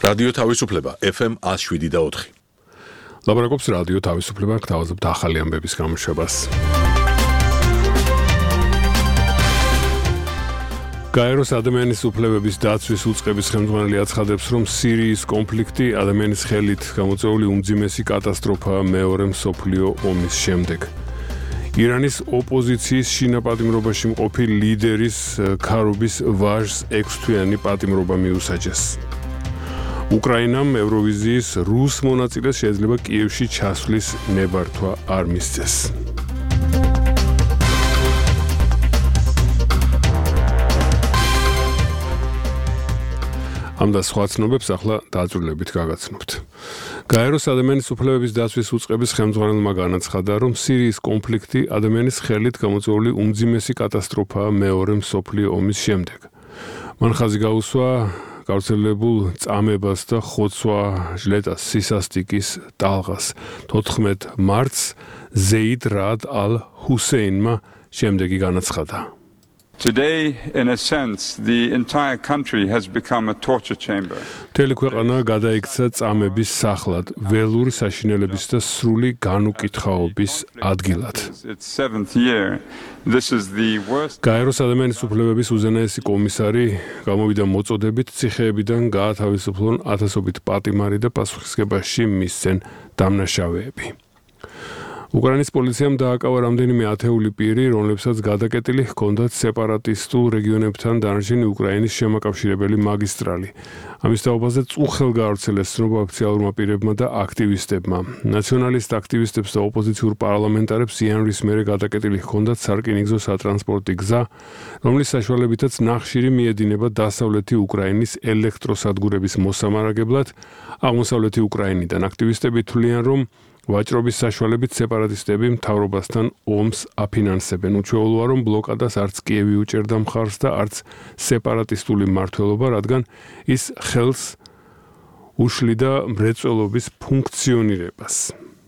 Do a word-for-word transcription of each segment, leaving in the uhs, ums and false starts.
რადიო თავისუფლება ეფ ემ one oh seven და four. ლაპარაკობს რადიო თავისუფლება, გთავაზობთ ახალი ამბების გამოშვებას. გაეროს ადამიანის უფლებების დაცვის უწყების ხელმძღვანელი აცხადებს, რომ სირიის კონფლიქტი ადამიანის ხელით გამოწვეული უმძიმესი კატასტროფაა მეორე მსოფლიო ომის შემდეგ. ირანის ოპოზიციის შინაპატიმრობაში მყოფი ლიდერის ქარუბის ვაჟს ექვსთვიანი პატიმრობა მიუსაჯეს. უკრაინამ ევროვიზიის რუს მონაწილეს შეიძლება კიევში ჩასვლის ნებართვა არ მისცეს. ამ და სხვა ცნობებს ახლა დაწვრილებით გაგაცნობთ. გაეროს ადამიანის უფლებების დაცვის უწყების ხელმძღვანელმა განაცხადა, რომ სირიის კონფლიქტი ადამიანის ხელით გამოწვეული უმძიმესი კატასტროფაა მეორე მსოფლიო ომის შემდეგ. მან ხაზი გაუსვა გავრცელებულ წამებას და ხოცვა ჟლეტას სისასტიკის ტალღას. თოთხმეტ მარტს ზეიდ რად ალ ჰუსეინმა შემდეგი განაცხადა. Today, in a sense, the entire country has become a torture chamber. მთელი ქვეყანა გადაიქცა წამების სახლად, ველური საშინელების და სრული განუკითხაობის ადგილად. It's seventh year. This is the worst. გაეროს ადამიანის უფლებების უზენაესი კომისარი გამოვიდა მოწოდებით ციხეებიდან გაათავისუფლონ ათასობით პატიმარი და პასუხისმგებაში მისცენ დამნაშავეები. უკრაინის პოლიციამ დააკავა რამდენიმე ათეული პირი, რომლებსაც გადაკეტილი ჰქონდათ სეპარატისტულ რეგიონებთან დანარჩენი უკრაინის შემაკავშირებელი მაგისტრალი. ამის თაობაზე წუხელ გაავრცელეს ცნობა ოფიციალურმა პირებმა და აქტივისტებმა. ნაციონალისტ აქტივისტებს და ოპოზიციურ პარლამენტარებს იანვრის მერე გადაკეტილი ჰქონდათ სარკინიგზო სატრანსპორტი გზა, რომლის საშუალებითაც ნახშირი მიედინება დასავლეთი უკრაინის ელექტროსადგურების მოსამარაგებლად. აღმოსავლეთი უკრაინიდან აქტივისტები თვლიან, რომ ვაჭრობის საშუალებით სეპარატისტები მთავრობასთან ომს აფინანსებენ. უჩვეულოა, რომ ბლოკადას არც კიევი უჭერდა მხარს და არც სეპარატისტული მმართველობა, რადგან ის ხელს უშლიდა მრეწველობის ფუნქციონირებას.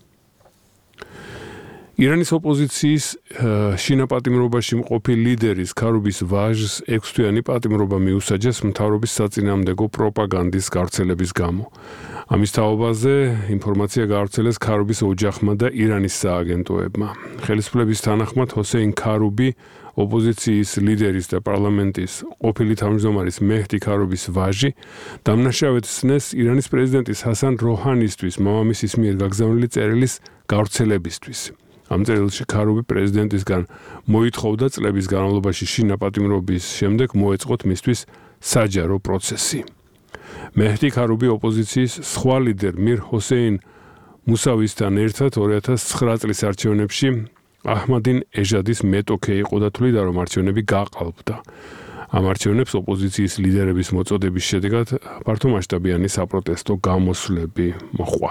ირანის ოპოზიციის შინაპატიმრობაში მყოფი ლიდერის ქარუბის ვაჟს ექვსთვიანი პატიმრობა მიუსაჯეს მთავრობის საწინააღმდეგო პროპაგანდის გავრცელების გამო. ამის თაობაზე ინფორმაცია გავრცელეს ქარუბის ოჯახმა და ირანის სააგენტოებმა. ხელისუფლების თანახმად ჰოსეინ ქარუბი, ოპოზიციის ლიდერის და პარლამენტის ყოფილი თავმჯდომარის მეჰდი ქარუბის ვაჟი, დამნაშავეცნეს ირანის პრეზიდენტის ჰასან როჰანისთვის მამამისის მიერ გაგზავნილი წერილის გავრცელებისთვის. ამ წერილში ქარუბი პრეზიდენტისგან მოითხოვდა წლების განმავლობაში შინაპატიმრობის შემდეგ მოეწყოთ მისთვის საჯარო პროცესი. მეჰდი ქარუბი ოპოზიციის სხვა ლიდერ მირ ჰოსეინ მუსავისთან ერთად ორი ათას ცხრა წლის არჩევნებში აჰმადინ ეჟადის მეტოქე იყო და თვლიდა, რომ არჩევნები გაყალბდა. ამ არჩევნებს ოპოზიციის ლიდერების მოწოდების შედეგად ფართომასშტაბიანი საპროტესტო გამოსვლები მოჰყვა.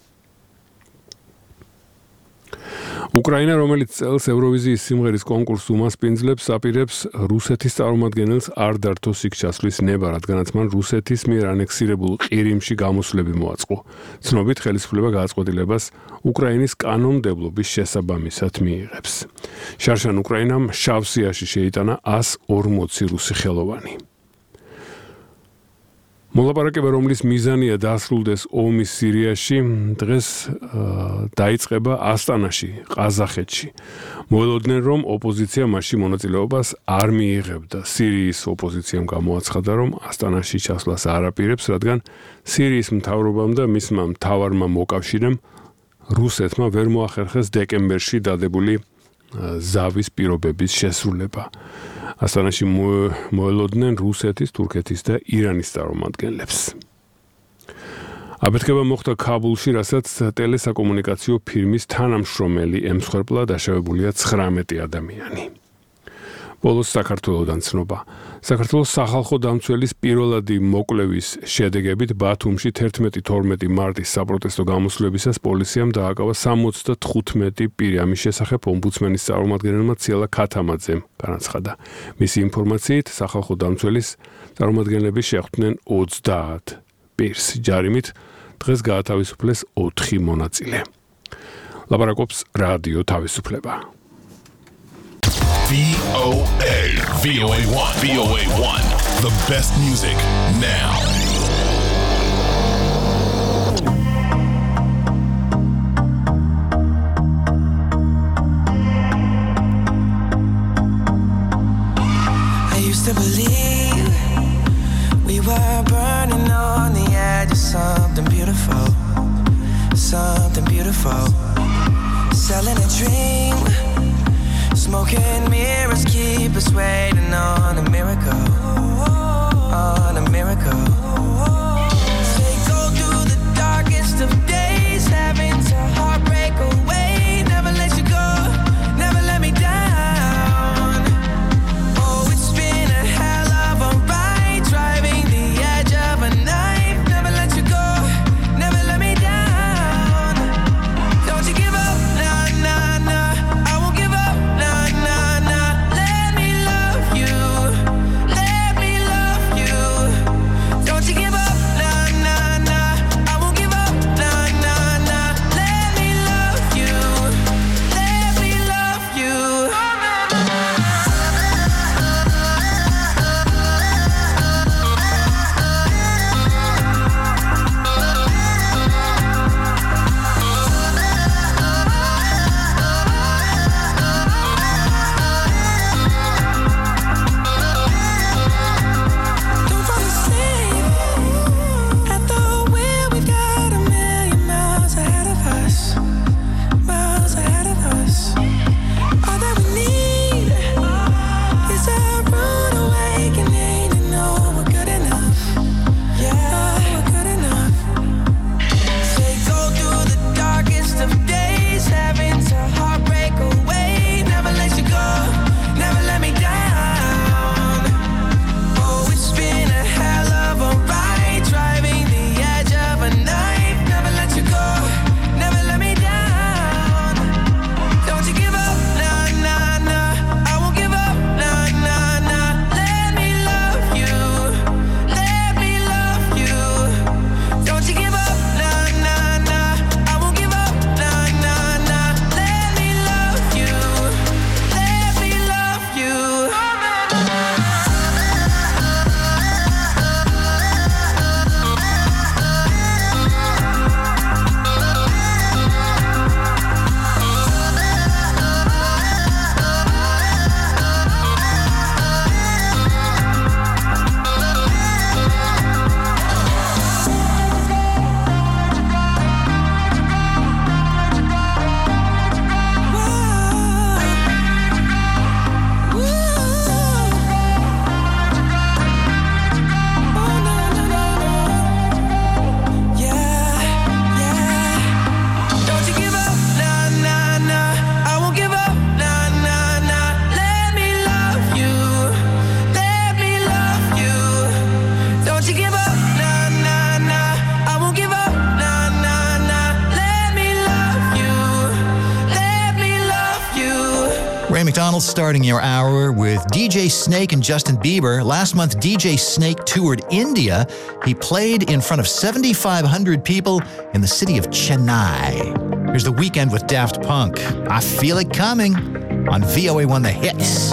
უკრაინა, რომელიც წელს ევროვიზიის სიმღერის კონკურსს უმასპინძლებს, აპირებს რუსეთის წარმომადგენელს არ დართოს იქ ჩასვლის ნება, რადგანაც მან რუსეთის მიერ ანექსირებულ ყირიმში გამოსვლები მოაწყო. ცნობით, ხელისუფლება გადაწყვეტილებას უკრაინის კანონმდებლობის შესაბამისად მიიღებს. შარშან უკრაინამ შავ სიაში შეიტანა one forty რუსი ხელოვანი. მოლაპარაკება, რომლის მიზანია დასრულდეს ომი სირიაში, დღეს დაიწყება ასტანაში, ყაზახეთში. მოელოდნენ, რომ ოპოზიცია მასში მონაწილეობას არ მიიღებდა. სირიის ოპოზიციამ გამოაცხადა, რომ ასტანაში ჩასვლას არ აპირებს, რადგან სირიის მთავრობამ და მისმა მთავარმა მოკავშირემ რუსეთმა ვერ მოახერხეს დეკემბერში დადებული ზავის პირობების შესრულება. ასტანაში მოელოდნენ რუსეთის, თურქეთის და ირანის წარმომადგენლებს. აფეთქება მოხდა ქაბულში, რასაც ტელესაკომუნიკაციო ფირმის თანამშრომელი ემსხვერპლა, დაშავებულია ცხრამეტი ადამიანი. ბოლოს საქართველოდან ცნობა. საქართველოს სახალხო დამცველის პირველადი მოკვლევის შედეგებით ბათუმში თერთმეტი თორმეტი მარტის საპროტესტო გამოსვლებისას პოლიციამ დააკავა სამოცდათხუთმეტი პირი. ამის შესახებ ომბუდსმენის წარმომადგენელმა ციალა ქათამაძემ განაცხადა. მისი ინფორმაციით სახალხო დამცველის წარმომადგენლები შეხვდნენ ოცდაათ პირს. ჯარიმით დღეს გაათავისუფლეს ოთხი მონაწილე. ლაპარაკობს რადიო თავისუფლება. V O A V O A one V O A one The best music now. believe we were burning on the edge of something beautiful, something beautiful. Selling a dream, smoking mirrors keep us waiting on a miracle, on a miracle. Say go through the darkest of days, having to heartbreak away. Never let you go, never let me down. Oh, it's been a hell of a ride, driving the edge of a knife. Never let you go, never let me down. Don't you give up, nah, nah, nah. I won't give up, nah, nah, nah. Let me love you, let me love you. Don't you give up, nah, nah, nah. I won't give up, nah, nah, nah. Let me love you, let me love you. Don't fall asleep at the wheel. We've got a million miles ahead of us, miles ahead of us. All that we need is a rude awakening to know we're good enough. Yeah, we're good enough. Say go through the darkest of days, having to heartbreak away. Never let you go, never let me down. Oh, it's been a hell of a ride, driving the edge of a knife. Never let you go, never let me down. Don't you give up, nah, nah, nah. I won't give up, nah, nah, nah. Let me love you, let me love you. Don't you give up, nah, nah, nah. I won't give up, nah, nah, nah. Let me love you, let me love you. Don't you give up, nah, nah, nah. I won't give up, nah, nah, nah. Let me love you, let me love you. Don't you give up, nah, nah, nah. I won't give up, nah, nah, nah. Let me love you, let me love you. Ray McDonald starting your hour with D J Snake and Justin Bieber. Last month, D J Snake toured India. He played in front of seventy-five hundred people in the city of Chennai. Here's The Weeknd with Daft Punk. I Feel It Coming on V O A one The Hits.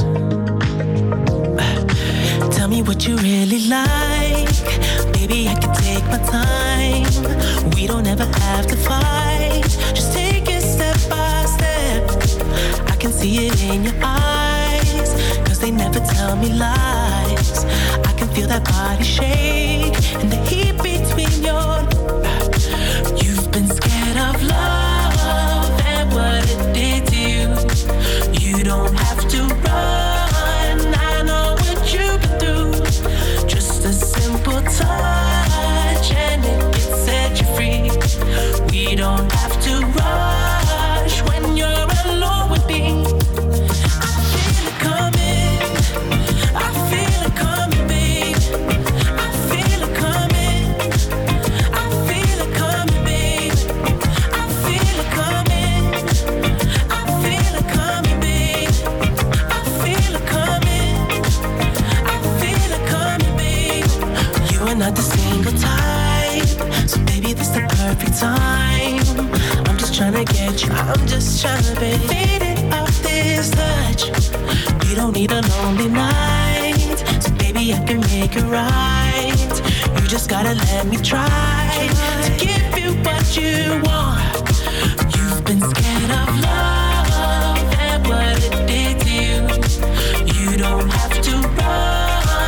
Tell me what you really like. Baby, I can take my time. We don't ever have to fight. Just take it step by step. I can see it in your eyes, 'cause they never tell me lies. I can feel that body shake and the heat between your. You've been scared of love and what it did to you. You don't have to run. I know what you've been through. Just a simple touch and it can set you free. We don't have to rush when you're alone with me. I feel it coming. I feel it coming, babe. I feel it coming. I feel it coming, babe. I feel it coming. I feel it coming, babe. I feel it coming. I feel it coming, babe. You are not the single type, so baby, this the perfect time. I'm just trying to get you. I'm just trying to be faded off this touch. We don't need a lonely night, so baby, I can make it right. You just gotta let me try to give you what you want. You've been scared of love and what it did to you. You don't have to run.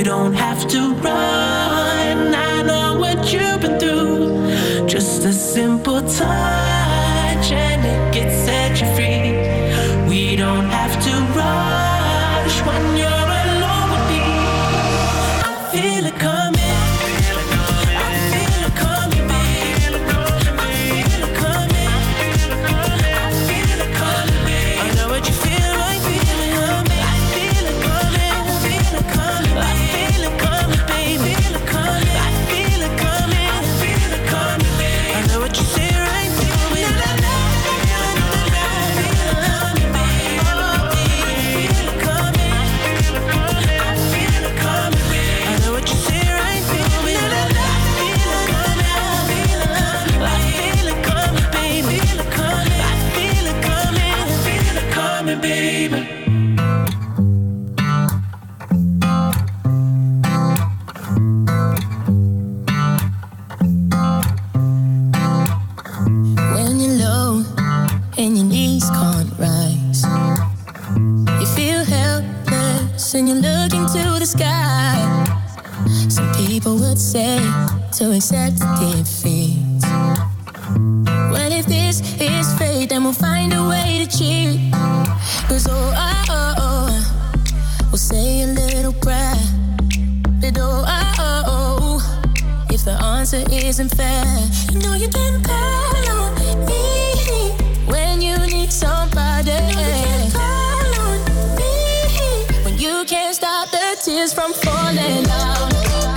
don't have to run. I know what you've been through. Just a simple touch and it gets set you free. We don't have to rush when you're alone with me. I feel it coming. To accept defeat. Well, if this is fate, then we'll find a way to cheat. Cause oh, oh, oh, oh, we'll say a little prayer. But oh, oh, oh, oh, if the answer isn't fair, you know you can call on me when you need somebody. You know you can call on me when you can't stop the tears from falling down.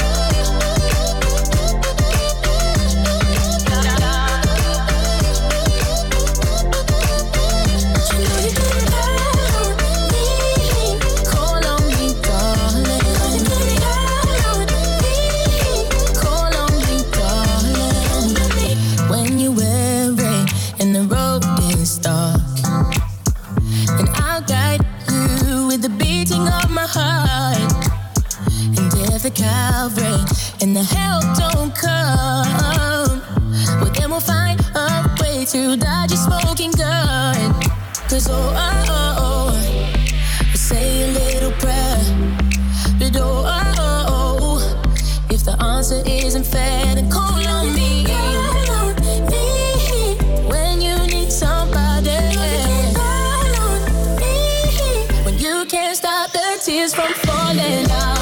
Calvary and the help don't come, well then we'll find a way to dodge your smoking gun. Cause oh, oh, oh, oh, we'll say a little prayer. But oh, oh, oh, oh, if the answer isn't fair, then call on me. Call on me when you need somebody. Call on me when you can't stop the tears from falling down.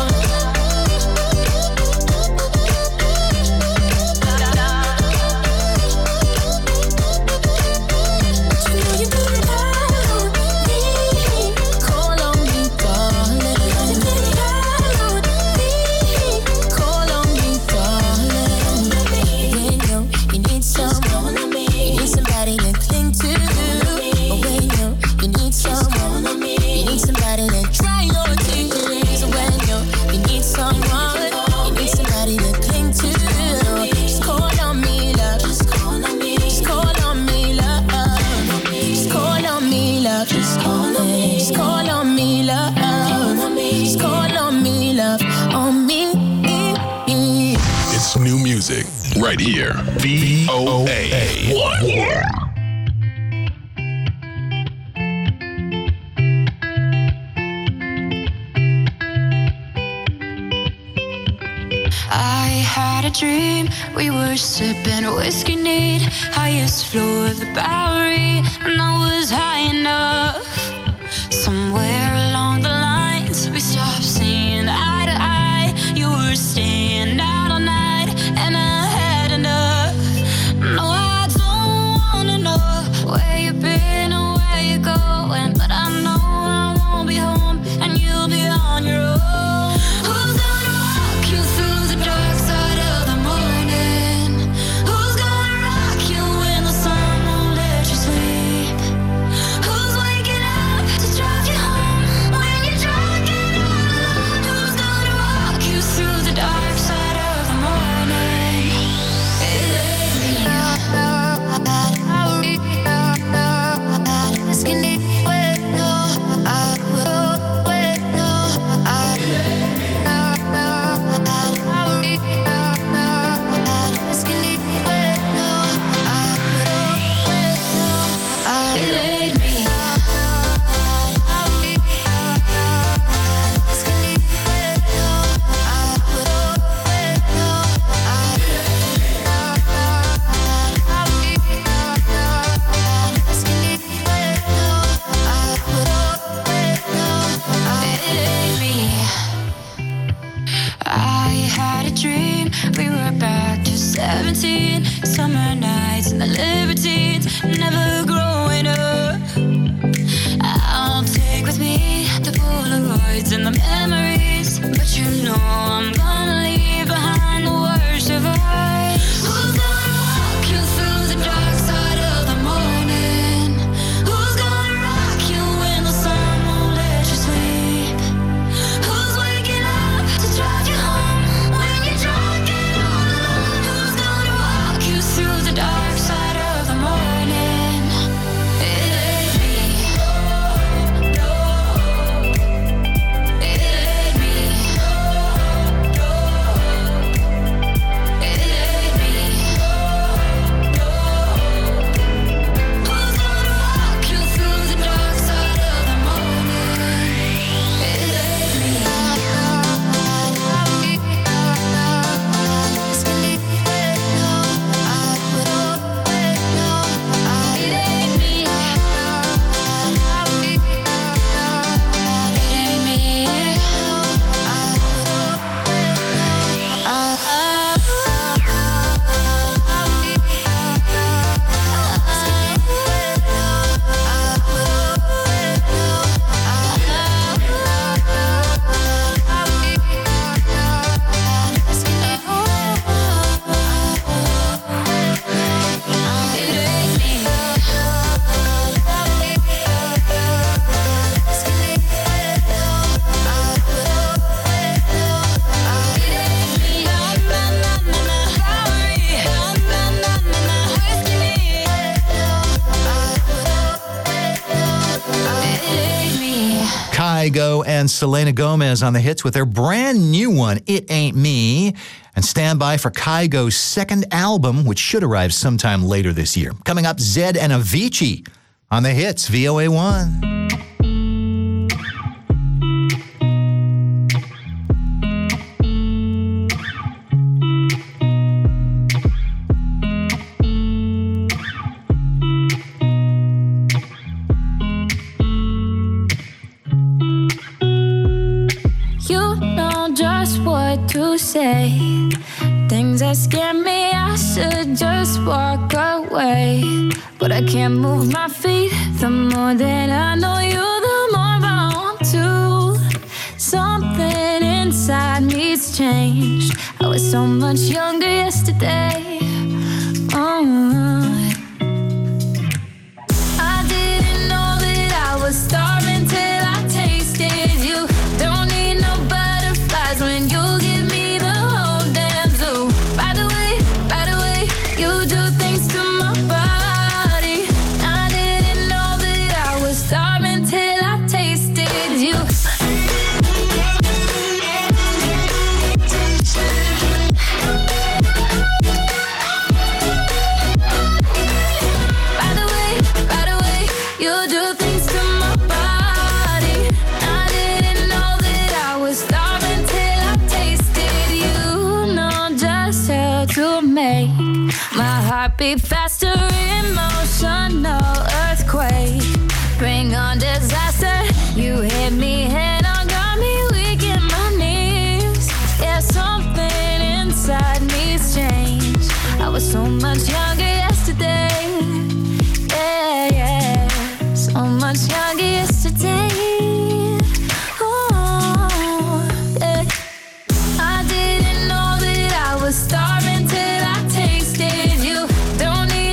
Right here, V O A one. I had a dream, we were sipping whiskey neat, highest floor of the Bowery, and I was high enough. Somewhere along the lines, we stopped seeing eye to eye. You were staying out all night, and I had enough. No, I don't wanna know where you've been or where you're going, but I know I won't be home, and you'll be on your own. Who's gonna walk you through the dark side of the morning? Who's gonna rock you when the sun won't let you sleep? Who's waking dream. We were back to seventeen. Summer nights and the libertines. Never growing up. I'll take with me the Polaroids and the memories. But you know I'm gonna leave behind the worst of us. Who's gonna walk you through the dark side of the morning? Who's gonna rock you when the sun won't let you sleep? Who's waking up to drive you home when you're drunk and all alone? Who's gonna walk you through the dark side of the morning? It ain't me. No, it ain't me. No, it ain't me. No, who's gonna walk you through the dark side of the morning? It ain't me. Kygo and Selena Gomez on the hits with their brand new one, It Ain't Me. And stand by for Kygo's second album, which should arrive sometime later this year. Coming up, Zed and Avicii on the hits, V O A one. You know just what to say. Things that scare me, I should just walk away. But I can't move my feet. The more that I know you, the more I want to. Something inside me's changed. I was so much younger yesterday. Oh, I didn't know that I was starving till I tasted you. Don't need no butterflies when you give me the whole damn zoo. By the way, by the way, you do things to my body. I didn't know that I was starving till I tasted you. By the way, by the way, you do things to my body. I didn't know that I was starving till I tasted you. Know just how to make my heart beat faster. Emotional earthquake, bring on disaster. You hit me head on, got me weak in my knees. Yeah, something inside me's changed. I was so much younger yesterday. Yeah, yeah, so much younger yesterday. Oh, yeah. I didn't know that I was starving till I tasted you. Don't need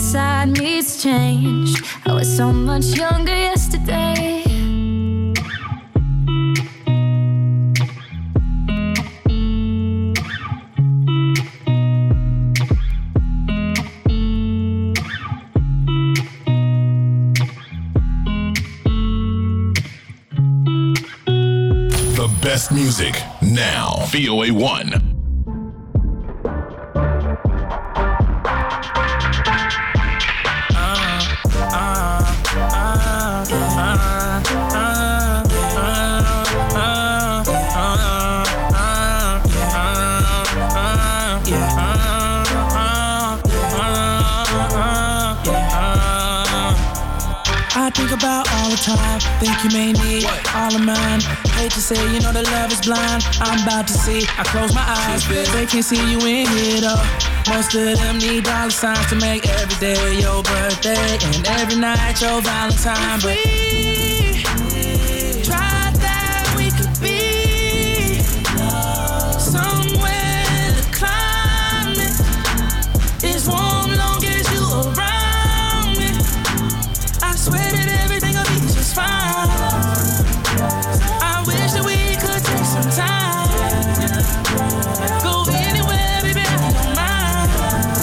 inside me's changed. I was so much younger yesterday. The best music now. V O A one. About all the time, think you may need all of mine. Hate to say, you know that love is blind. I'm about to see, I close my eyes, they can't see you in here though. Most of them need dollar signs to make every day your birthday and every night your Valentine. But we tried that, we could be somewhere the climate is warm long as you around me. I swear that fine. I wish that we could take some time. Go anywhere, baby, I don't mind.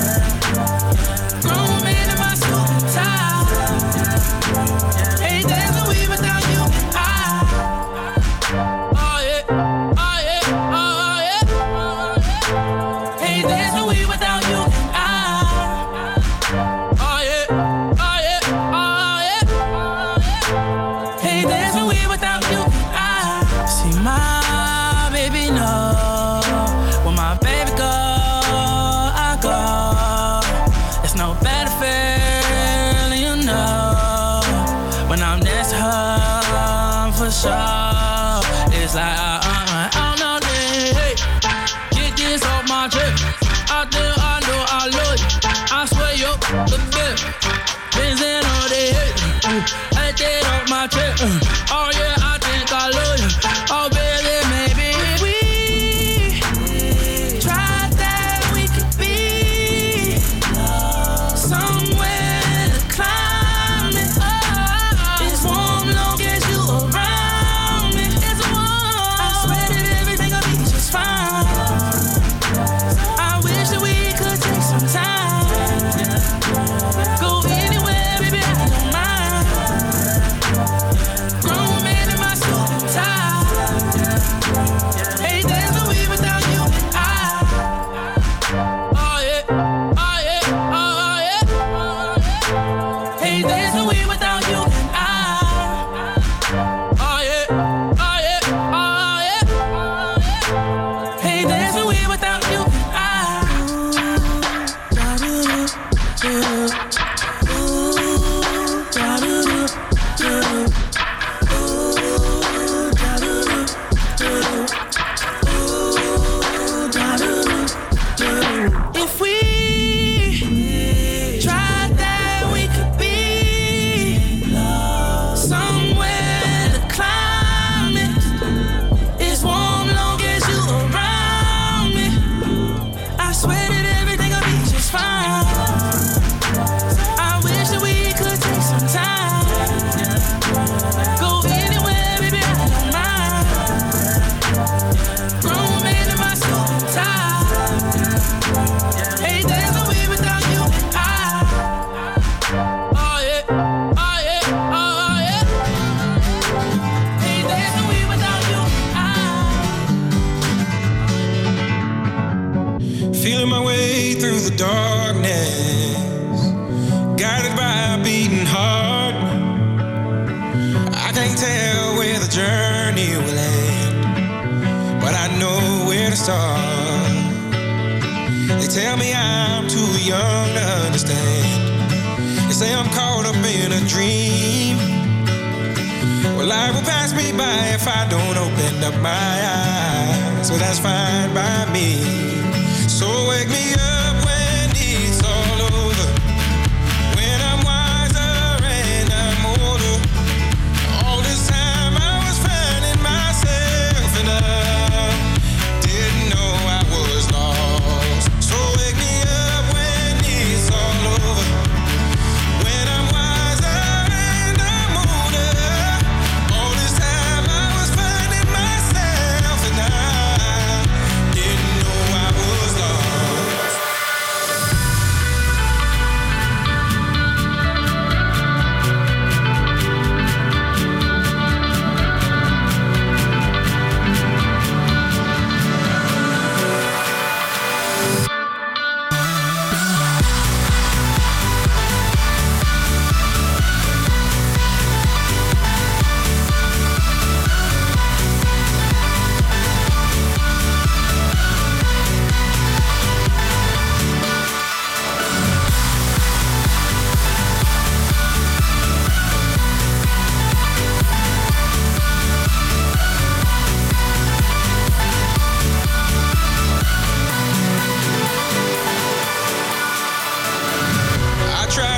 Grown man in my suit and tie. Hey, there's no way without you and I. Oh yeah, oh yeah, oh yeah. Hey, there's no way without you and I. Oh yeah, oh yeah, oh yeah. Hey, there's no way without you and I. See my baby know when my baby go, I go. There's no better feeling, you know, when I'm next to her for sure. It's like I, I, I don't know this. Hey, get this off my chest. I think I know I love you. I swear you look good. Things in all they hate. I take off my chest. Oh yeah, I think I love you. Oh baby, maybe we tried that, we could be somewhere the climate is warm long as you around me. It's warm. I swear that everything will be just fine. I wish that we could take some time. Go anywhere, baby, I don't mind. Grown man in my suit and tie. Hey, there's no way without you and I. Oh yeah, oh yeah, oh yeah. Hey, there's no way without you and I. Oh yeah, oh yeah, oh yeah. Hey, there's no way without you and I. If we tried that, we could be somewhere the climate is warm long as you around me. I swear that everything will be just fine. I wish that we could take some time. Go anywhere, baby, I don't mind. Grown man in my suit and tie. Hey, there's no way without you and I. Oh yeah, oh yeah, oh yeah. Hey, there's no way without you and I. Feeling my way through the darkness, guided by a beating heart. I can't tell where the journey will end, but I know where to start. They tell me I'm too young to understand. They say I'm caught up in a dream. Well, life will pass me by if I don't open up my eyes. So that's fine by me. So wake me up when it's all over, when I'm wiser and I'm older. All this time I was finding myself and I didn't know I was lost. So wake me up when it's all over,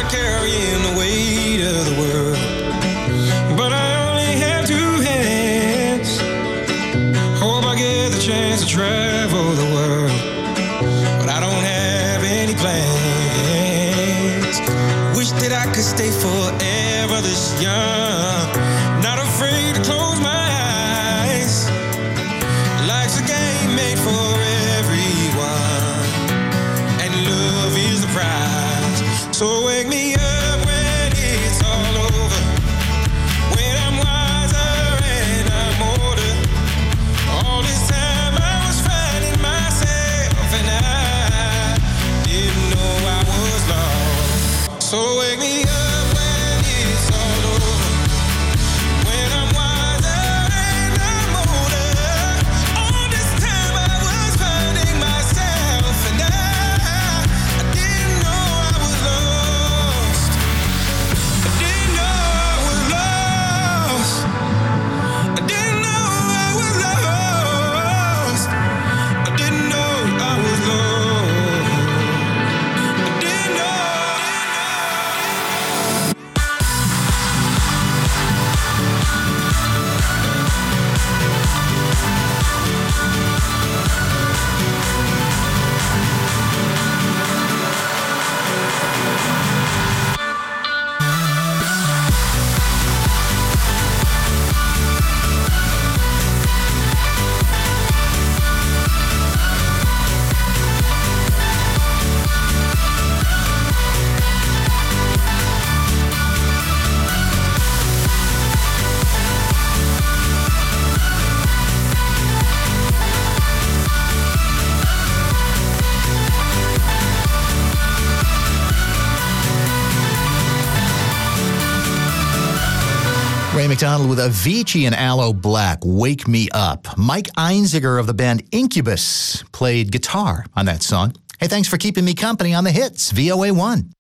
carrying the weight of the world. But I only have two hands. Hope I get the chance to travel the world. But I don't have any plans. Wish that I could stay forever this young. Not afraid to close my eyes. Life's a game made for everyone, and love is the prize. So wake me up when it's all over, when I'm wiser and I'm older. All this time I was finding myself, and I didn't know I was lost. So wake me up when it's all over, when I'm wiser and I'm older. All this time I was finding myself, and I, I didn't know I was lost. I didn't know I was lost. I didn't know I was lost. I didn't know I was lost. I didn't know. Ray McDonald with Avicii and Aloe Black, Wake Me Up. Mike Einziger of the band Incubus played guitar on that song. Hey, thanks for keeping me company on the hits, V O A one.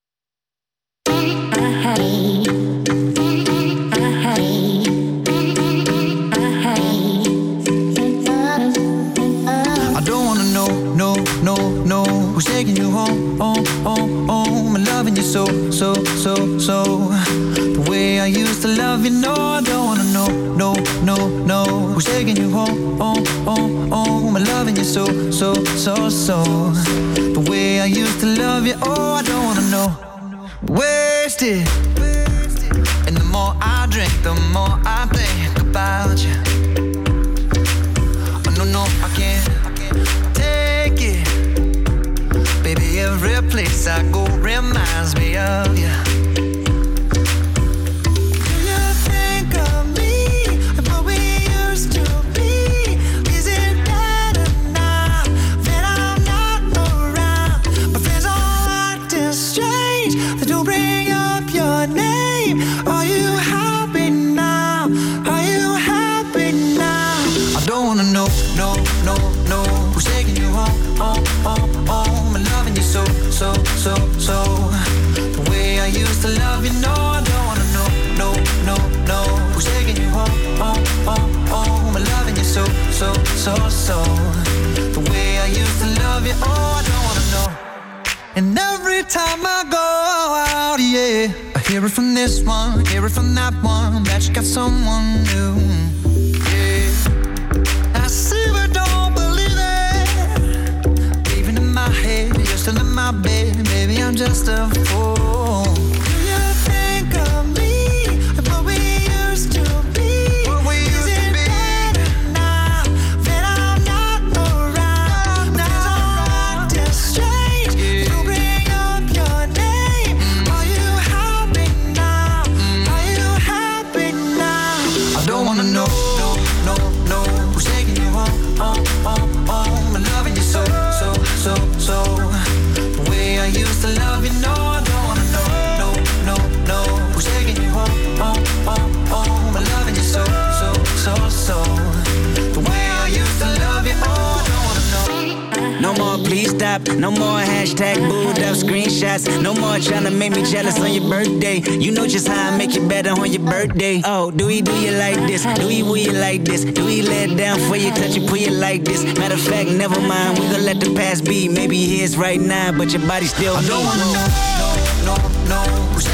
I don't wanna know, no, no, no, who's taking you home, home, home, home, and loving you so, so, so, so. The way I used to love you, no, I don't wanna know, no, no, no, who's taking you home, home, home, home, and loving you so, so, so, so. The way I used to love you, oh, I don't wanna know. Wasted, and the more I drink, the more I think about you. Oh, no, no, I can't take it. Baby, every place I go reminds me of you. Do you think of me and what we used to be? Is it better now that I'm not around? My friends all acting strange. They don't bring up your name. Are you happy now? Are you happy now? I don't wanna know, no, no, no, who's taking you home, home, home, home, and loving you so, so, so, so. The way I used to love you, no, I don't wanna know, no, no, no, who's taking you home, home, home, home, and loving you so, so, so, so. The way I used to love you, oh, I don't wanna know. And every time I go out, yeah, I hear it from this one, hear it from that one, that you got someone new. Yeah, I see but don't believe it. Even in my head, you're still in my bed, maybe I'm just a fool. Do you think of me and what we used to be? What we used Is it to be? Better now that I'm not around? Now I'm acting strange. Yeah. You bring up your name. Mm. Are you happy now? Mm. Are you happy now? I don't wanna know, no, no, no, who's taking you home, home, home, home, and loving you so, so, so, so. The way I used to love you, no, I don't wanna know, no, no, no, who's taking you home, home, home, home, and loving you so, so, so, so. The way I used to love you, oh, I don't wanna know. No more please stop, no more hashtag booed up screenshots. No more trying to make me jealous on your birthday. You know just how I make you better on your birthday. Oh, do we do you like this? Do we will you like this? Do we let down for you, touch you, put you like this? Matter of fact, never mind, we gon' let the past be. Maybe here's right now, but your body still I don't wanna know, no, no, no, who's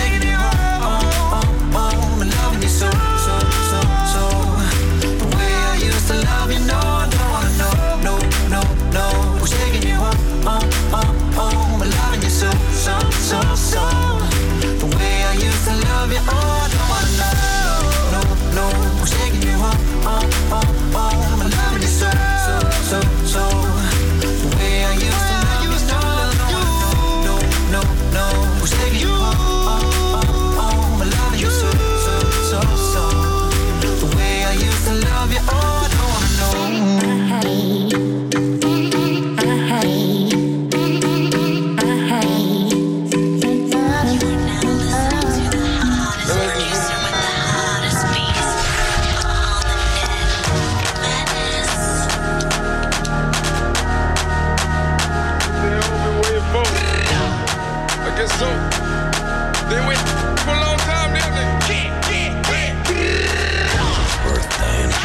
They wait for a long time, didn't they? Yeah, yeah, yeah. Birthday and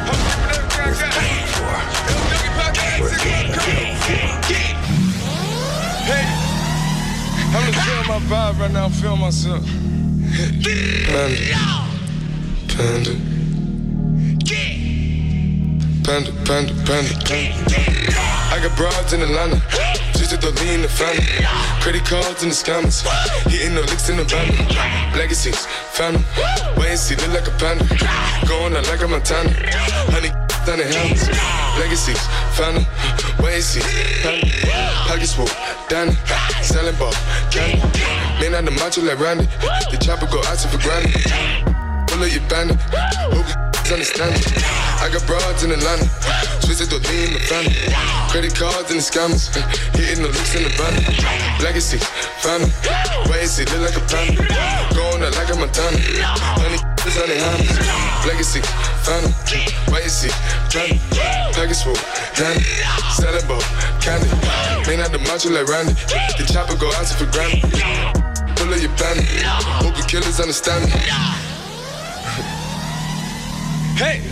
Hey, I'm gonna feel my vibe right now, feel myself. Panda, panda, panda, panda, panda, panda. I got broads in Atlanta, just to lean the family. Credit cards in the scammers, hitting the licks in the van. Legacies, phantom, wait and see, look like a panda. Going out like a Montana, honey on the helmets. Legacies, phantom, wait and see, panda. Pockets full, Danny, selling ball, candy. Man on the macho like Randy, the chopper go out for granted. Pull up your bandit, hope you understand it. I got broads in Atlanta, twisted to lean the family. Credit cards and the scammers, hitting the licks in the van. Legacy, phantom, wait and see, look like a panda. Going out like a Montana, honey is on the hands. Legacy, phantom, wait and see, panda. Package full, Danny, selling ball, candy. Man out the macho like Randy, the chopper go out for granted. Pull up your bandit, hope the killers understand me. Hey!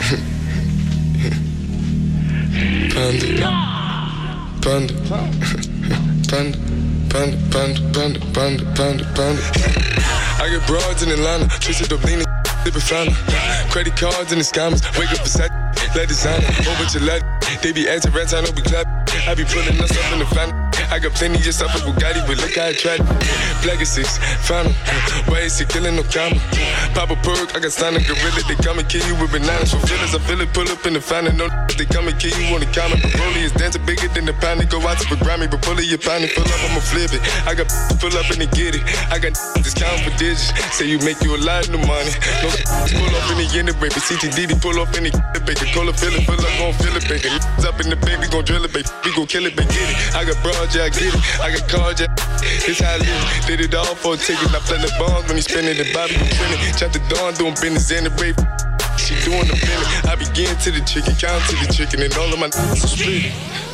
Panda, panda, panda, panda, panda, panda, panda, panda, panda. I get broads in Atlanta, twisted up leaning, sipping fountain. Credit cards and the scammers, wake up beside, let designer, whole bunch of lead. They be acting rats, I don't be clap. I be pulling us up in the family. I got plenty just off of Bugatti, but look how I tried. Legacies, phantom, why is he killing no comma? Pop a perk, I got signed a gorilla. They come and kill you with bananas for feelings. I feel it, pull up in the fountain. No, they come and kill you on the counter. But Broly is dancing bigger than the pound. They go out to the Grammy, but pull it, your pound and pull up, I'ma flip it. I got pull up and they get it. I got discount for digits. Say you make you a lot of money. No, pull up in the end, baby. C T D D pull up in the baby. Cola fill it, pull up, gon' fill it, baby. Up in the baby, gon' drill it, baby. We gon' kill it, baby. Get it. I got broad, yeah, I get it. I got cards, yeah. It's how I live. Did it all for a ticket. I play the bombs when he spinning the Bobby spinning. Chop the dawn, doing business in the rape. She doing the feeling. I begin to the chicken, count to the chicken, and all of my n***s are split.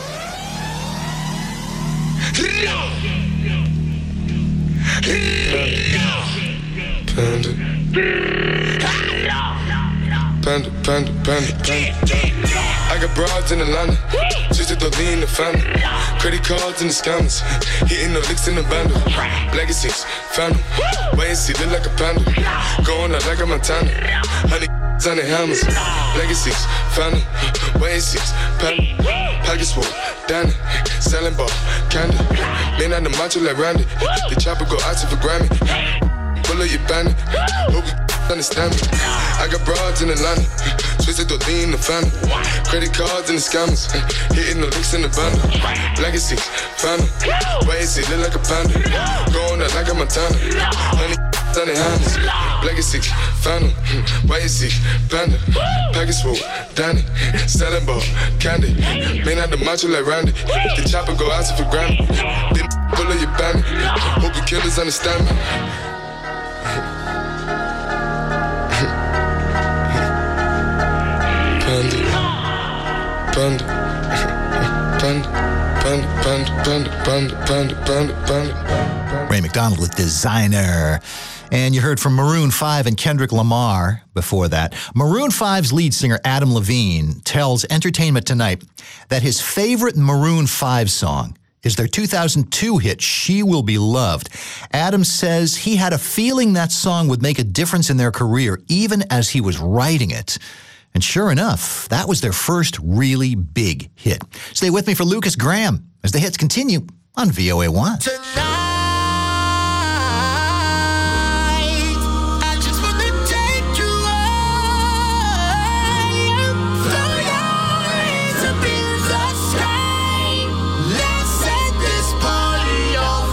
Panda. Panda, panda, panda, panda. I got broads in Atlanta, just to lean the family. Credit cards and the scammers, hitting the licks in the bundle. Legacies, phantom, wait and see, look like a panda. Going out like a Montana, honey on the hammers. Legacies, phantom, wait and see, panda. Pockets full, Danny, selling ball, candy. Man on the macho like Randy, the chopper go out to for Grammy. Pull up your bandit, hope you understand me. I got broads in Atlanta, twisted to lean the family. Credit cards and the scammers, hitting the licks in the bundle. Legacy, phantom, wait and see, look like a panda. Going out like a Montana, honey on the hands. Legacy, phantom, wait and see, panda. Package full, Danny, selling ball, candy. Man out the macho like Randy, the chopper go out to for Grammy. Then pull up your bandit, hope you killers understand me. Panda, panda, panda, panda, panda, panda, panda, panda, panda. Ray McDonald with Designer. And you heard from Maroon five and Kendrick Lamar before that. Maroon five's lead singer Adam Levine tells Entertainment Tonight that his favorite Maroon five song is their two thousand two hit, She Will Be Loved. Adam says he had a feeling that song would make a difference in their career, even as he was writing it. And sure enough, that was their first really big hit. Stay with me for Lucas Graham as the hits continue on V O A one. Tonight, I just wanna take you high. Throw your hands up in the sky. Let's set this party on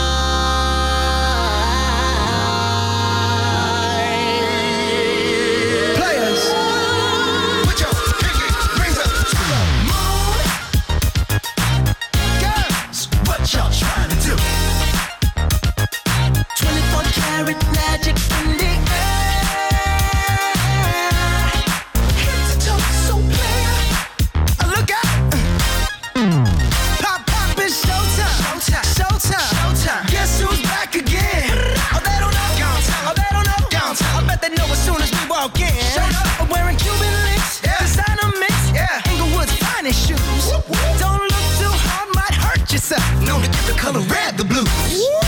fire. Players, put your pinky rings up to the moon. Girls, what y'all trying to do? twenty-four karat magic in the air. Head to toe, so clear. Uh, Look out. Pop, pop, it's showtime. Showtime. Showtime. Showtime. Guess who's back again? had the blues.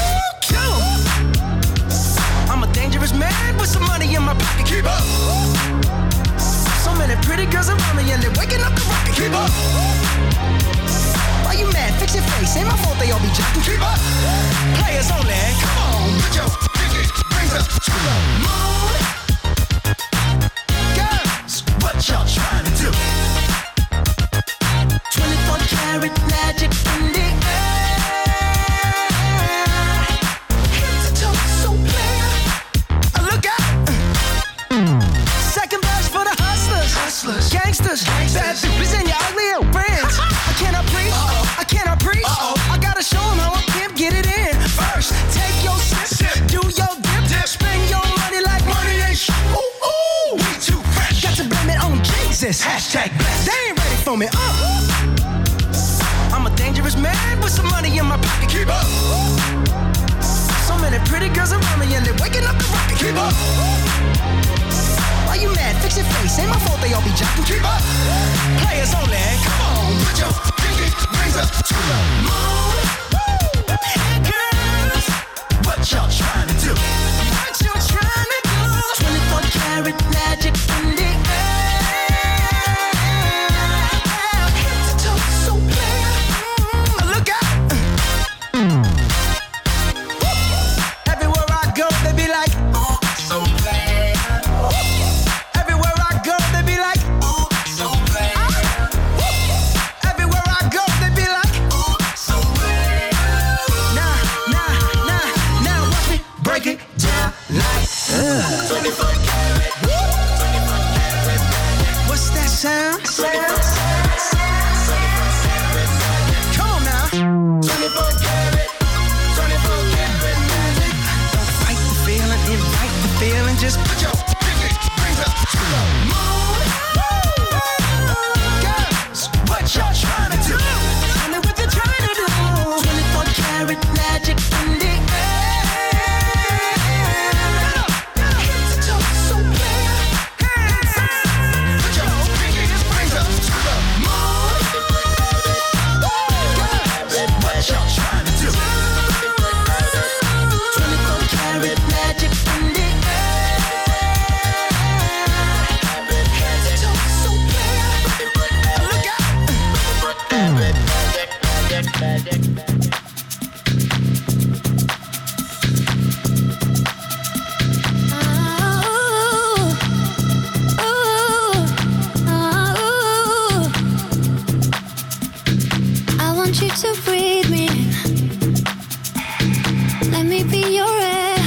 I'm a dangerous man with some money in my pocket. Keep up. So many pretty girls around me and they're waking up the rocket. Keep up. Why you mad? Fix your face. Ain't my fault they all be jocking. Keep up. Players only. Come on, put your pinky rings up to the moon. Girls, what y'all trying to do? twenty-four karat magic in the air. Head to toe, so clear. Look out. Second verse for the hustlers, hustlers, gangsters, gangsters. Bad bitches and your ugly old friends. I cannot preach, Uh-oh. I cannot preach. Uh-oh. I gotta show them how a pimp get it in. First, take your sip, sip. Do your dip, dip, spend your money like money ain't sh- Ooh, ooh, we too fresh. Got to blame it on Jesus. Hashtag blessed. They ain't ready for me. Uh. I'm a dangerous man with some money in my pocket. Keep up. So many pretty girls around me and they're waking up the rocket. Keep up. Why you mad? Fix your face. Ain't my fault they all be jocking. Keep up. Players only. Come on, put your pinky rings up to the moon. Girls, what y'all trying to do? What you trying to do? twenty-four karat magic in the air. Head to toe, so clear. Look out. Everywhere I go, they be like, oh, so bad. Everywhere I go, they be like, oh, so bad. Everywhere I go, they be like, oh, so bad. Nah, nah, nah, now watch me break it down like uh. twenty-four karat, twenty-four karat magic. What's that sound? Sound, sound, sound, sound. Come on now. twenty-four karat, twenty-four karat magic. Don't fight the feeling, invite the feeling. Just put your pinky rings up to the moon. Girls, what y'all trying to do? Tell me what you're trying to do. twenty-four karat magic in the air. Head to toe, so clear. Put your pinky rings up to the moon. Girls, what y'all trying to do? twenty-four karat magic in the air. Head to toe, so clear. Look out. I want you to breathe me in. Let me be your air.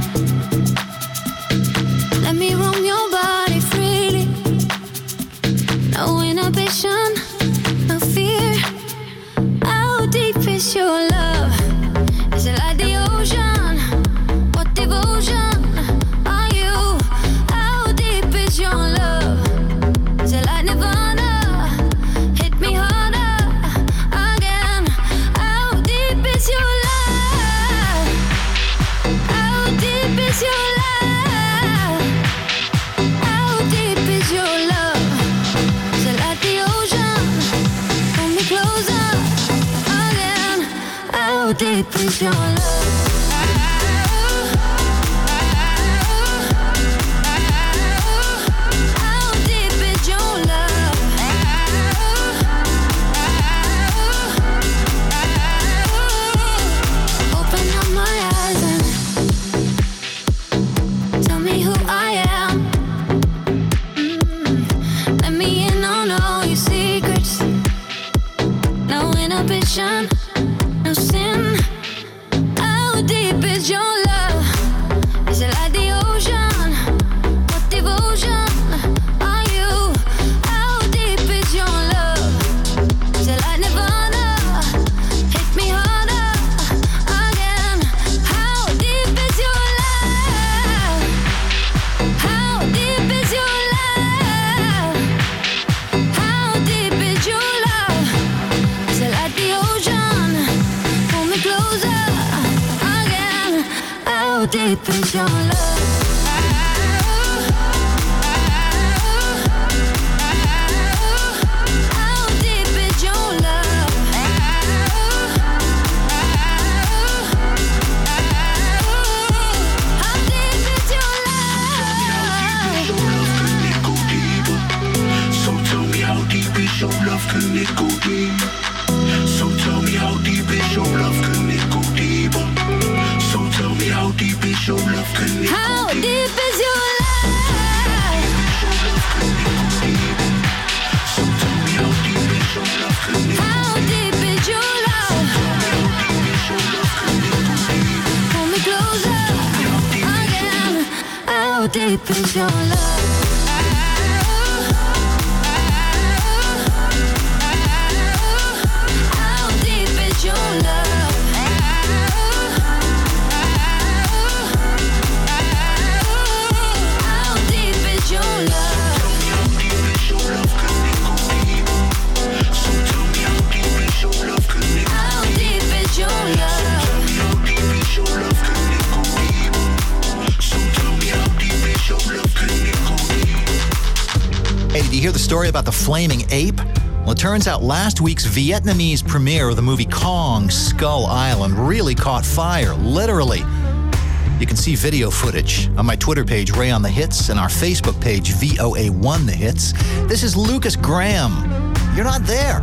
Let me roam your body freely. No inhibition, no fear. How deep is your love? Is it like the ocean? What devotion are you? How deep is your love? Is it like Nirvana? Hit me harder again. How deep is your love? How deep is your love? How deep is your love? Is it like the ocean? Pull me closer again. How deep is your love? How deep is your love? Open up my eyes and tell me who I am. Mm. Let me in on all your secrets. No inhibition, no sin. How deep is your love? Is it like the ocean? What devotion are you? How deep is your love? Is it like Nirvana? Hit me harder again. How deep is your love? How deep is your love? How deep is your love? Is it like the ocean? Pull me closer again. How deep is your love? How deep is your love? How deep is your love? How deep is your love? Pull me closer again. How deep is your love? How deep is your love? How deep is your love? How deep is your love? Hey, did you hear the story about the flaming ape? Well, it turns out last week's Vietnamese premiere of the movie Kong, Skull Island really caught fire, literally. You can see video footage on my Twitter page, Ray on the Hits, and our Facebook page, V O A one The Hits. This is Lucas Graham. You're not there.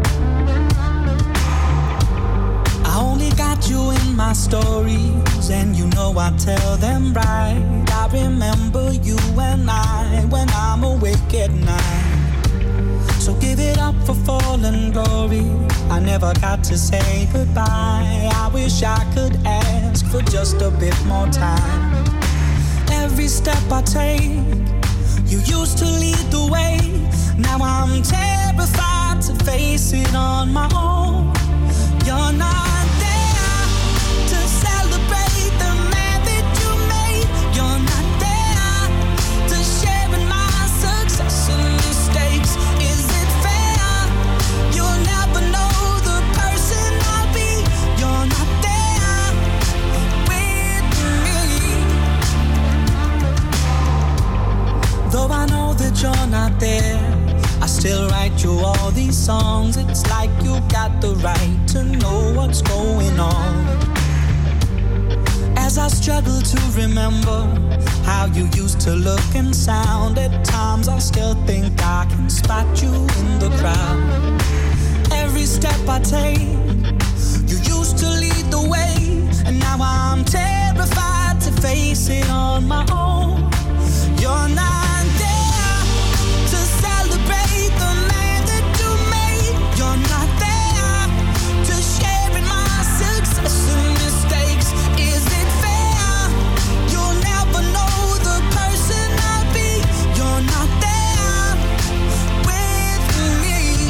I only got you in my stories, and you know I tell them right. I remember you and I when I'm awake at night. So give it up for fallen glory. I never got to say goodbye. I wish I could ask for just a bit more time. Every step I take, you used to lead the way. Now I'm terrified to face it on my own. You're not there to celebrate the man that you made. You're not there to share in my success and mistakes. Is it fair? You'll never know the person I'll be. You're not there with me. Though I know that you're not there, I still write you all these songs. It's like you got the right to know what's going on. As I struggle to remember how you used to look and sound, at times I still think I can spot you in the crowd. Every step I take, you used to lead the way, and now I'm terrified to face it on my own. You're not there to celebrate the man that you made. You're not there to share in my success and mistakes. Is it fair? You'll never know the person I'll be. You're not there with me.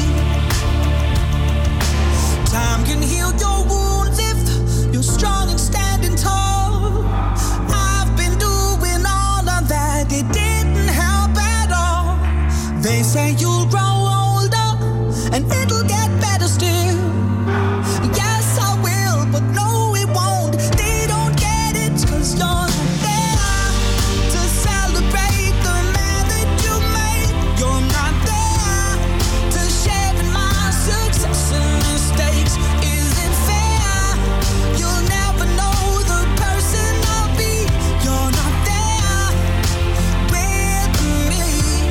Time can heal your wounds if you're strong and standing tall. I've been doing all of that, it didn't help at all. They say you'll grow older and it'll get better still. Yes, I will, but no, it won't. They don't get it, 'cause you're not there to celebrate the man that you made. You're not there to share in my success and mistakes. Is it fair? You'll never know the person I'll be. You're not there with me.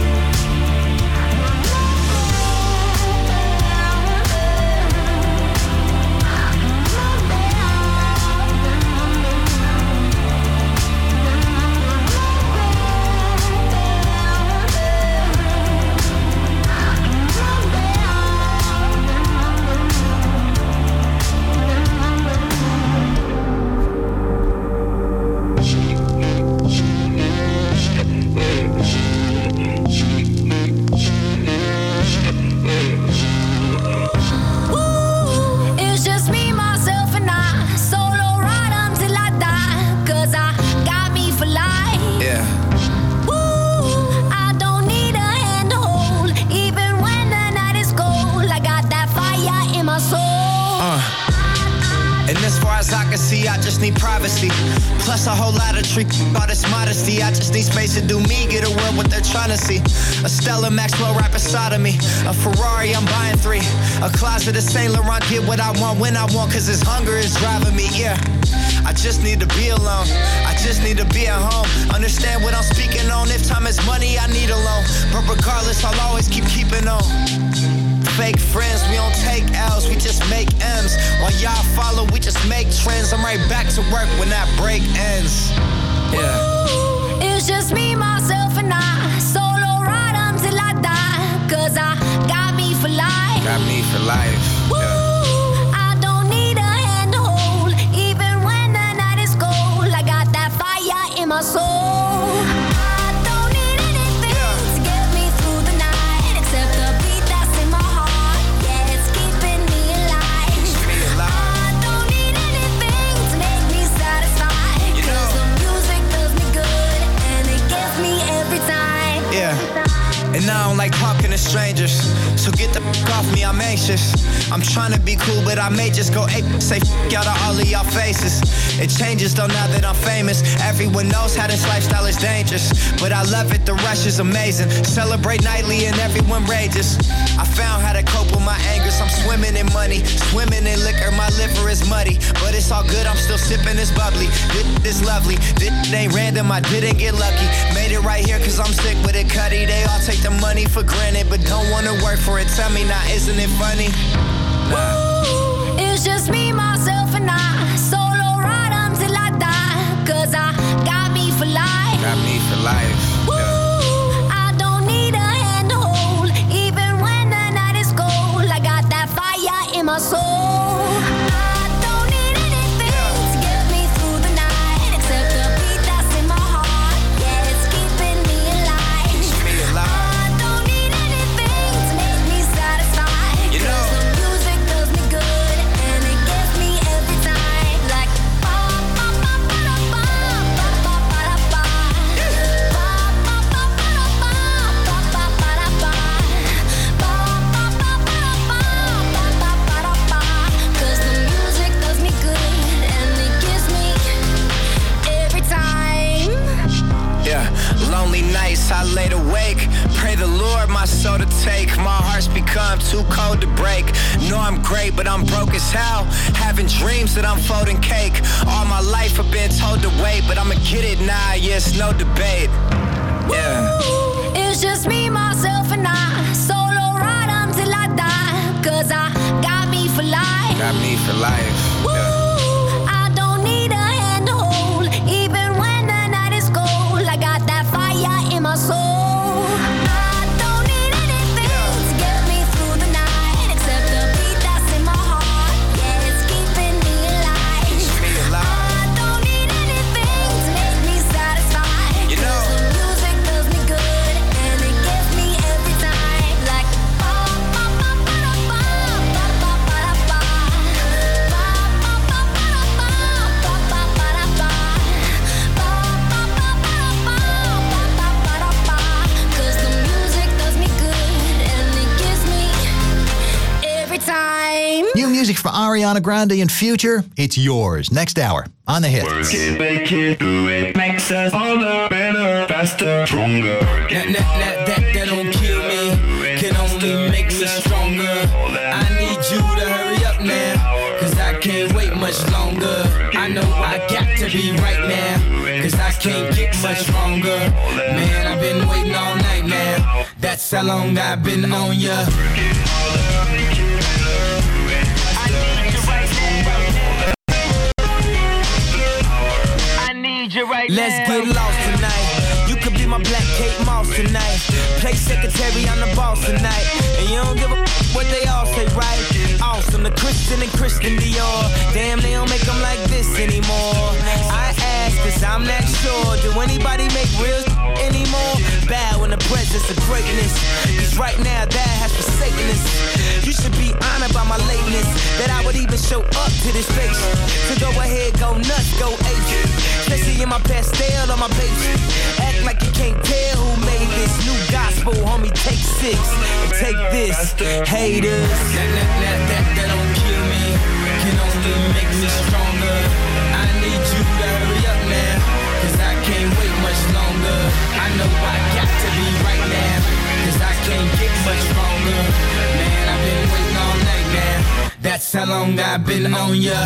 Woo! It's just me, myself, and I. Solo ride until I die, 'cause I got me for life. Yeah. Woo! I don't need a hand to hold, even when the night is cold. I got that fire in my soul. Uh. And as far as I can see, I just need privacy. Plus a whole lot of trick, all this modesty. I just need space to do me, get a world what they're trying to see. A Stella Maxwell right beside of me. A Ferrari, I'm buying three. A closet of Saint Laurent, get what I want when I want, 'cause this hunger is driving me, yeah. I just need to be alone. I just need to be at home. Understand what I'm speaking on. If time is money, I need a loan. But regardless, I'll always keep keeping on. Fake friends, we don't take L's, we just make M's. While y'all follow, we just make trends. I'm right back to work when that break ends. Yeah. my soul. I don't need anything to get me through the night except the beat that's in my heart. Yeah, it's keeping me alive. I don't need anything to make me satisfied. Cause the music does me good and it gets me every time. Yeah. And I don't like talking to strangers, so get the f*** off me, I'm anxious. I'm trying to be cool, but I may just go ape, say f*** out of all of y'all faces. It changes though now that I'm famous. Everyone knows how this lifestyle is dangerous, but I love it, the rush is amazing. Celebrate nightly and everyone rages. I found how to cope with my angers. I'm swimming in money, swimming in liquor, my liver is muddy, but it's all good, I'm still sipping this bubbly. This is lovely, this ain't random, I didn't get lucky. Made it right here cause I'm sick with it, Cuddy. They all take the money for granted, but don't wanna work for it. Tell me now, isn't it funny? Ooh, it's just me, myself, and I. Solo ride until I die. Cause I got me for life. Got me for life. Ooh, I don't need a hand to hold. Even when the night is cold, I got that fire in my soul. I don't need anything to get me through the night except the beat that's in my heart. Yeah, it's keeping me alive. Keep me alive. I don't need anything to make me satisfied. You know. Cause the music does me good and it gets me every time. Like ba ba ba ba da ba ba ba ba da ba. Ba ba ba ba da ba ba ba ba da ba. Ba ba ba ba da ba ba ba ba da ba. Cause the music does me good and it gives me every time. Yeah, lonely nights I laid awake. Pray the Lord my soul to take. My heart's become too cold to break. Know I'm great, but I'm broke as hell. Having dreams that I'm folding cake. All my life I've been told to wait, but I'ma get it now, yeah, it's no debate. Yeah. Ooh, it's just me, myself, and I. Solo ride until I die. Cause I got me for life. Got me for life. Yeah. Ooh, I don't need a hand to hold. Even when the night is cold, I got that fire in my soul. I don't need anything to get me through the night except the beat that's in my heart. Yeah, it's keeping me alive. Keep me alive. I don't need anything to make me satisfied. You know. Cause the music does me good and it gets me every time. Like ba ba ba ba da ba ba ba ba da ba. Ba ba ba ba da ba ba ba ba da ba. Ba ba ba ba da ba ba ba ba da ba. Cause the music does me good and it gives me every time. New music for Ariana Grande and Future. It's yours. Next hour on The Hits. Work it, make it, do it. Makes us harder, better, faster, stronger. That, that, that, that, that don't kill me, can only make me stronger. I need you to hurry up now, cause I can't wait much longer. I know I got to be right now, cause I can't get much stronger. Man, I've been waiting all night now, that's how long I've been on ya. Right Let's now. get lost tonight. You could be my black Kate Moss tonight. Play secretary, I'm the boss tonight. And you don't give a f- what they all say, right? Awesome, the Christian and Christian Dior. Damn, they don't make them like this anymore. I ask, cause I'm not sure. Do anybody make real anymore? Bow in the presence of greatness. Cause right now that has forsaken us. You should be honored by my lateness, that I would even show up to this place. So go ahead, go nuts, go ape. Especially in my pastel on my page. Act like you can't tell who made this new gospel, homie. Take six and take this, haters. That, that, that, that, that don't kill me, can only make me stronger. I need you to hurry up now, cause I can't wait much longer. I know I got to be right now, cause I can't get much stronger. Man, I've been waiting all night now, that's how long I've been on ya.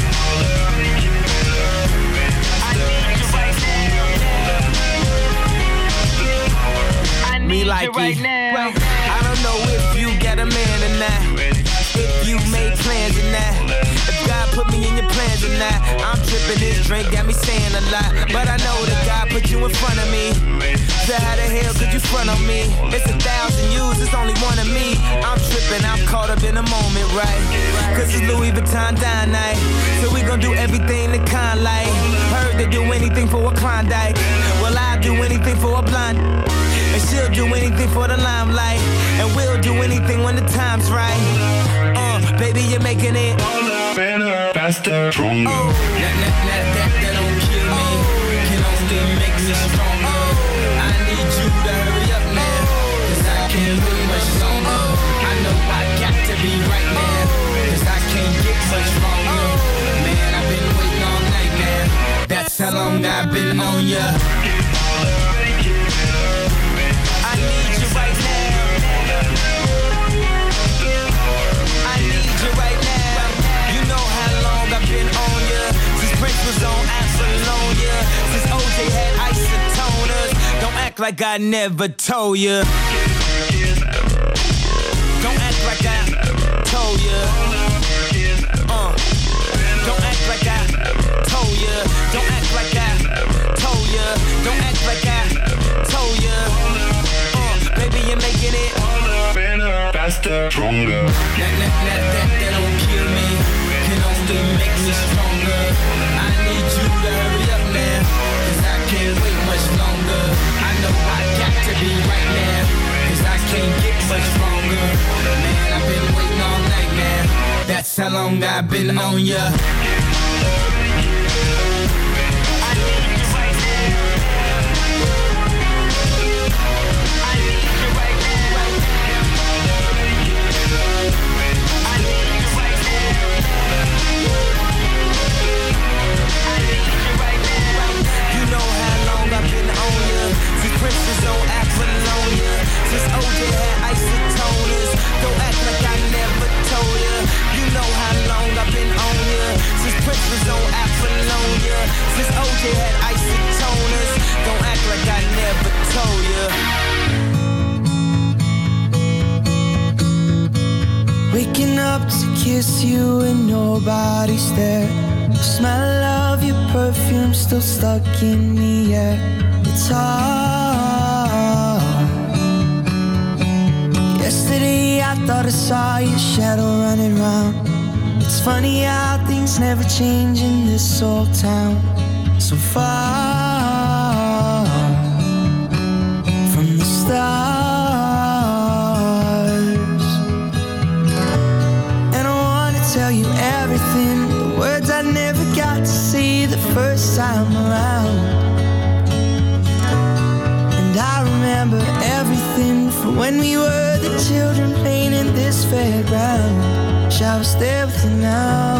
Me like right it. now. I don't know if you got a man or not, if you made plans or not, if God put me in your plans or not. I'm tripping, this drink got me saying a lot, but I know that God put put you in front of me. So how the hell could you front on me? It's a thousand yous, it's only one of me. I'm tripping, I'm caught up in the moment, right? Cause it's Louis Vuitton dine night. So we gon' do everything the kind like. Heard they do anything for a Klondike. Well, I'll do anything for a blonde. And she'll do anything for the limelight. And we'll do anything when the time's right. Uh, baby, you're making it better, faster, stronger. Oh, that, that, that, that, that don't kill me. Can only make me stronger. I need you to hurry up now, cause I can't wait much longer. I know I got to be right now, cause I can't get much longer. Man, I've been waiting all night now. That's how long I've been on ya. I need you right now. I need you right now. You know how long I've been on ya. Since Prince was on Apollonia. Since O J had isotoners. Don't act like I never told ya. Don't act like I told ya. Uh. Don't act like I told ya. Don't act like I told ya. Don't act like I told ya. Uh. Baby, you're making it better, faster, stronger. That, that, that, that, that don't kill me. Can only make me stronger. I need you to hurry up now, cause I can't wait much longer. I know I got to be right now, cause I can't get much stronger. Man, I've been waiting all night now. That's how long I've been on ya. I need you right now. I need you right now. I need you right now. I need you right now. You know how long I've been on ya. Since Prince was on Apollonia. Since O J had isotoners. Don't act like I never told ya. You know how long I've been on ya. Since Prince was on Apollonia. Since O J had isotoners. Don't act like I never told ya. Waking up to kiss you and nobody's there. The smell of your perfume still stuck in the air. It's hard. Yesterday I thought I saw your shadow running round. It's funny how things never change in this old town. So far from the stars. And I wanna tell you everything, the words I never got to say the first time around. And I remember everything from when we were the children playing in this fairground. Wish I was there with you now.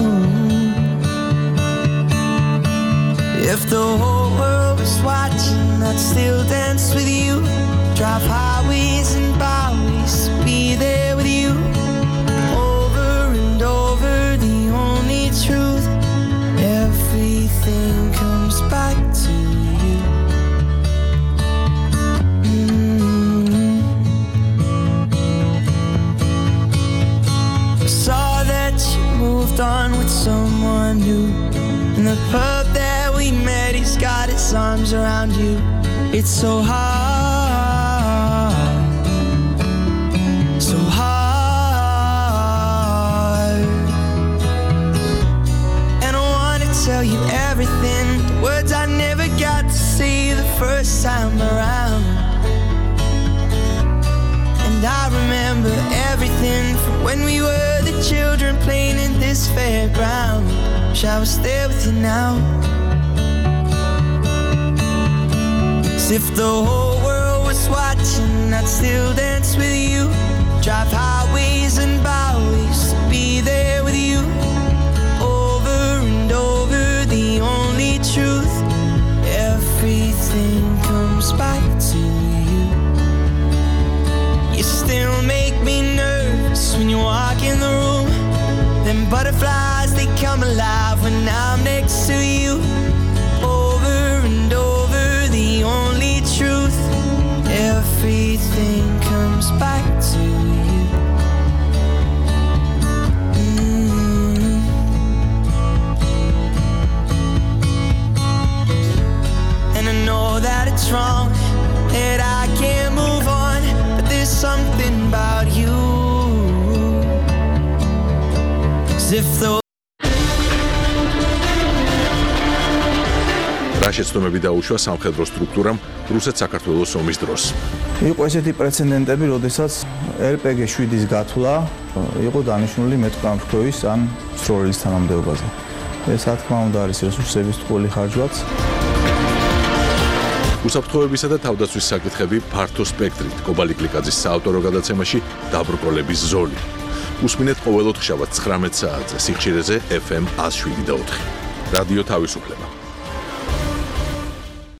If the whole world was watching, I'd still dance with you. Drive highways and byways to be there with you. Over and over, the only truth. Everything comes back to you. Mm-hmm. Saw that you moved on with someone new. In the pub that we met, he's got his arms around you. It's so hard, so hard. And I wanna tell you everything, the words I never got to say the first time around. And I remember everything from when we were the children playing in this fairground. Wish I was there with you now. 'Cause if the whole world was watching, I'd still dance with you. Drive highways and byways to be there with you. Over and over, the only truth. Everything comes back to you. You still make me nervous when you walk in the room. Them butterflies, they come alive when I'm next to you. Over and over, the only truth. Everything comes back to you. Mm-hmm. And I know that what's wrong, that I can't move on, but there's something about you, as if though რა შეცდომები დაუშვა სამხედრო სტრუქტურამ რუსეთ-საქართველოს ომის დროს. იყო ესეთი პრეცედენტები, როდესაც ელ პე გი შვიდის გათვლა იყო დანიშნული მეტყამშქოვის ან სროლის თანამდებობაზე. ეს რა თქმა უნდა არის რესურსების ტყუილი ხარჯვაც. უსაფრთხოებისა და თავდაცვის საკითხები ფართო სპექტრით კობალი კლიკაძის საავტორო გადაცემაში დაბრკოლების ზოლი. უსმინეთ ყოველ ოთხშაბათს ცხრამეტ საათზე სიხშირეზე ეფ ემ one oh seven point four. რადიო თავისუფლება.